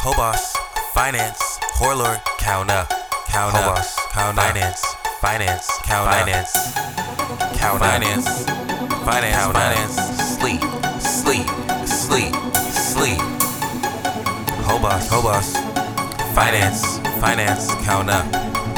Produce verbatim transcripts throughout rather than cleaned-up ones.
Hobos, finance, whore lord, count up, count up, Hobos, count finance, finance, count finance, count finance, finance, finance, sleep, sleep, sleep, sleep. Hobos, Hobos, finance, finance, count up.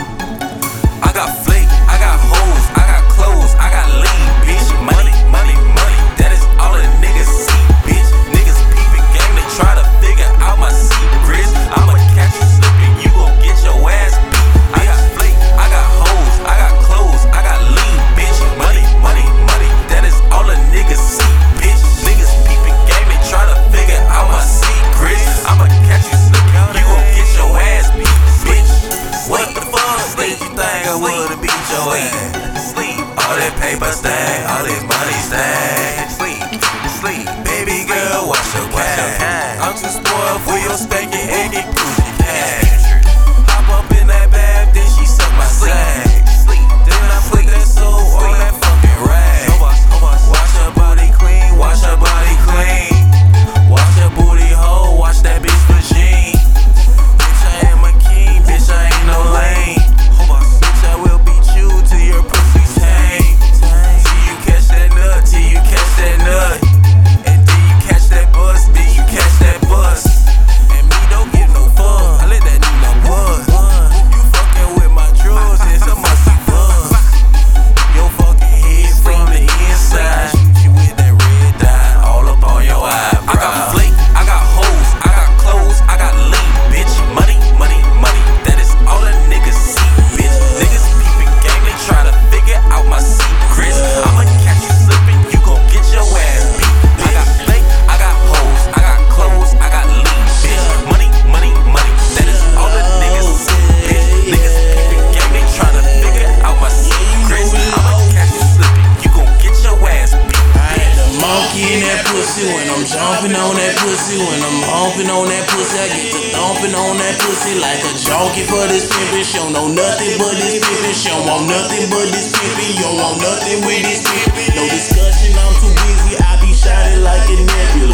I got flake, I got hoes, I got clothes, I got lean, bitch. Money, money, money, that is all a niggas see, bitch. Niggas peeping game, they try to figure out my secrets. I'ma catch you slipping, you gon' get your ass beat. I got flake, I got hoes, I got clothes, I got lean, bitch. Money, money, money, that is all a niggas see, bitch. Niggas peeping game, they try to figure out my secrets. I'ma catch you slipping, you gon' get your ass beat, bitch. What the fuck? Sleep, you think I would've beat your ass? Sleep, all that paper stack, all this money stack. Sleep, sleep, baby girl, wash your cash. I'm too spoiled for your spanking and get cruising cash. Hop up in that bath, then she suck my sack. Sleep, then I put that soul on that fucking rag. Wash her body clean, wash her body clean. Wash her booty hole, wash that bitch vagine. Bitch, I am a king, bitch, I ain't no lame. Bitch, I will beat you till your pussy's hang. Till you catch that nut, till you catch that nut. And then you catch that bus, then you catch that bus. And me don't get no fun, I let that nigga buzz. You fucking with my drugs, it's a musty buzz. Your fucking head from the inside. Shoot you with that red dye, all up on your eyebrow. I got flake, I got hoes, I got clothes, I got lean, bitch. Money, money, money, that is all a niggas see, bitch. Niggas peeping game, they try to figure out my secrets. I'ma catch you slipping, you gon' get your ass beat. I got flake, I got hoes, I got clothes, I got lean, bitch. Money, money, money, that is all the niggas see, bitch. Niggas peeping game, they try to figure out my secrets. I'ma catch you slipping, you gon' get your ass beat. I had a monkey in that pussy when I'm jumping on that pussy. When I'm humping on that pussy, I get to thumping on that pussy like a junkie for this pimpin'. She don't know nothing but this pimpin'. She don't want nothing but this pimpin'. You don't want nothing with this pimpin'. No discussion, I'm too busy. I be shining like a nebula.